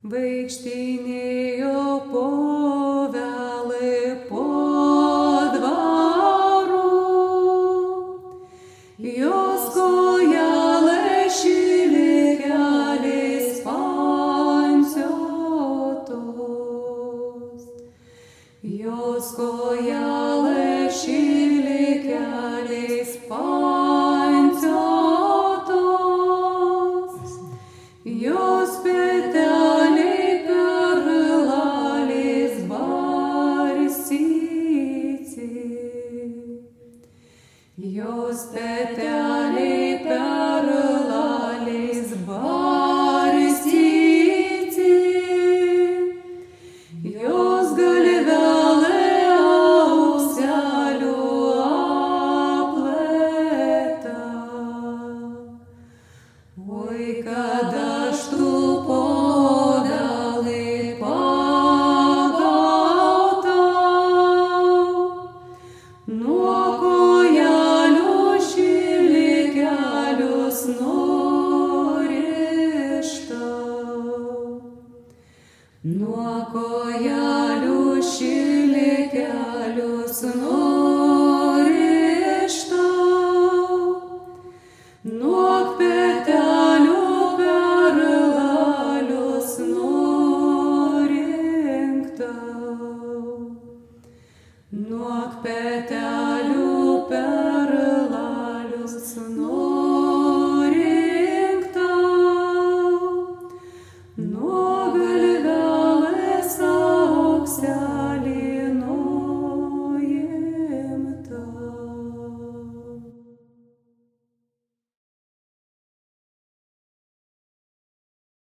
Vaikštinėjo povelai po dvarų, jos kojelė šilikelis panciotos, jos kojelė šilikelis panciotos, jos petelė perlalis barstyci, jos petelė perlalis barstyci, jos galvelė auselių aplėta. Oi, kad aš tų povelai pagautau, nuo kojelių šilikelius nurištau, nuo kojelių šilikelius nurištau.